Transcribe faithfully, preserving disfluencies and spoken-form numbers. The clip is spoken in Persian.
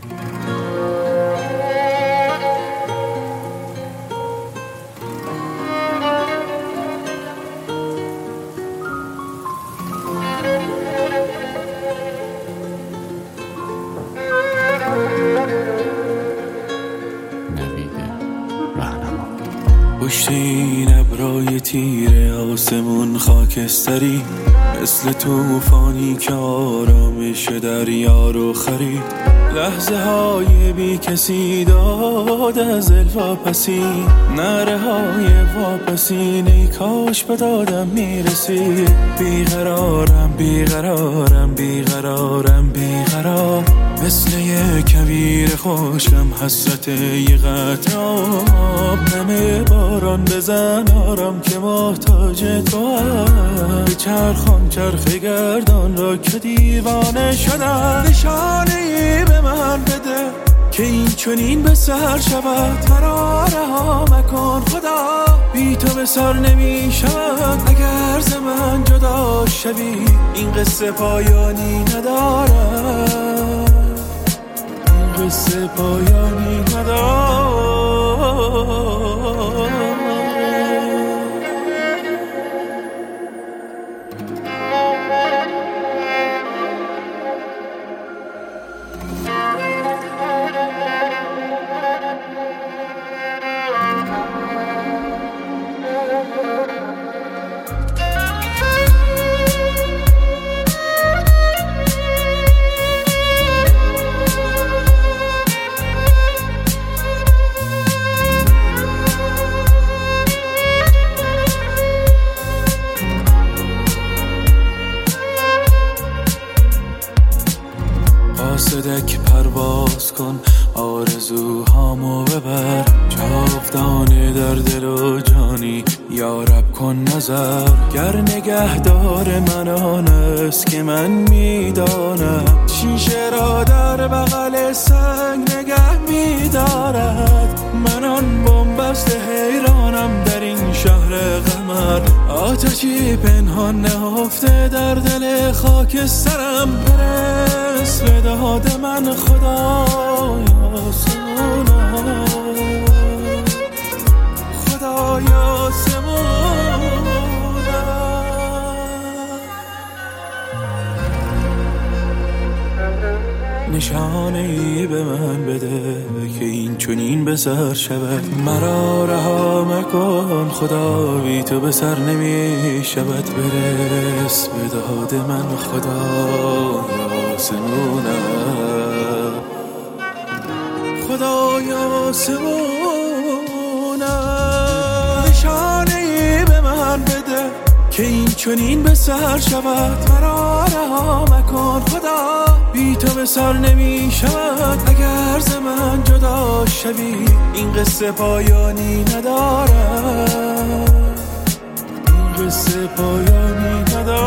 پشت این ابرای تیره آسمون خاکستری، مثل توفانی که آرامش دریا رو خرید. لحظه های بی کسی داد از الواپسی، نره های واپسین ای کاش به دادم میرسی. بیقرارم بیقرارم بیقرارم بیقرار، مثل یه کویر خشکم حسرت یه قطره آب. نمه باران بزن آرام که محتاج تو هم، بچرخان چرخ گردان را که دیوانه شدم. نشانه ای به من بده که این چنین به سر شود، مرا رها مکن خدا، بی تو به سر نمی شود. اگر ز من جدا شوی این قصه پایانی ندارد، این قصه پایانی ندارد. قاصدک پرواز کن آرزوهامو ببر، جاودانه در دل و جانی یا رب کن نظر. گر نگهدار من آن است که من میدانم، شیشه را در بغل سنگ نگه میدارد. من آن بنبست حیرانم در این شهر قمر، آتشی پنهان نهفته در دل خاکسترم. برس به داد من خدایا سمونم، خدایا سمونم. نشانه ای به من بده که این چنین به سر شود، مرا رها مکن خدا، بی تو به سر نمی شود. برس به داد من خدایا سمونم، خدایا سمونم. نشانه ای به من بده که این چنین به سر شود، مرا رها مکن خدا، بی تو به سر نمی شود. اگر ز من جدا شوی این قصه پایانی ندارد، این قصه پایانی ندارد.